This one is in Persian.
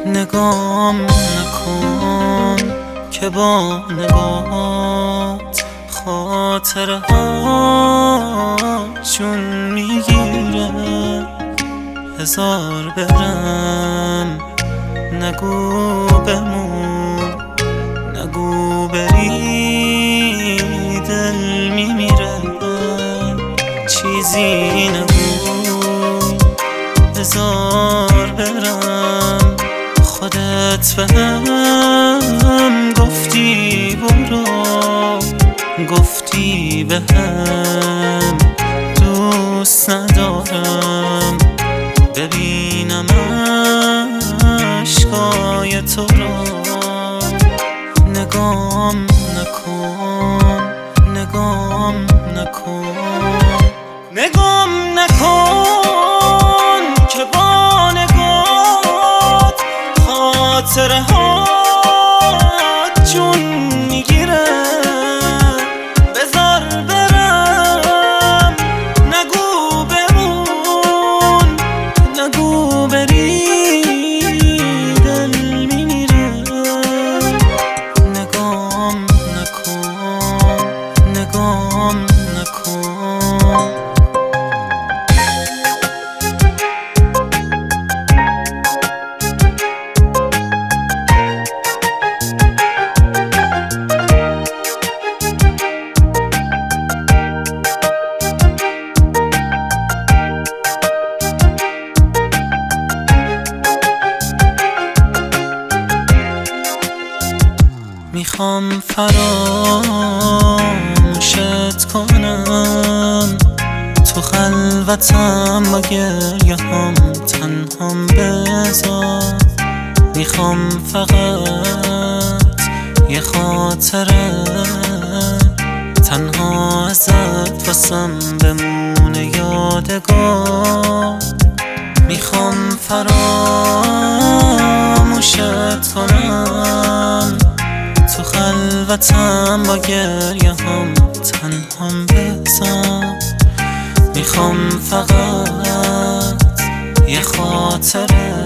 نگام نکن که با نگات خاطره ها جون میگیره. هزار برم نگو بمون، نگو بری دل میمیره. چیزی نگو هزار برم، خودت بهم گفتی برو، گفتی بهم دوست ندارم ببینم عشقای تو رو. نگام نکن، نگام نکن، نگام نکن که با نگات خاطره ها جون میگیره. بذار برم نگو بمون، نگو بری دل میمیره. نگام نکن، نگام نکن. میخوام فراموشت کنم، تو خلوتم با گریه هم تنهام بذار. میخوام فقط یه خاطره تنها ازت واسم بمونه یادگار. میخوام فراموشت کنم، تو خلوتم با گریه هم تنهام بذار. میخوام فقط یه خاطره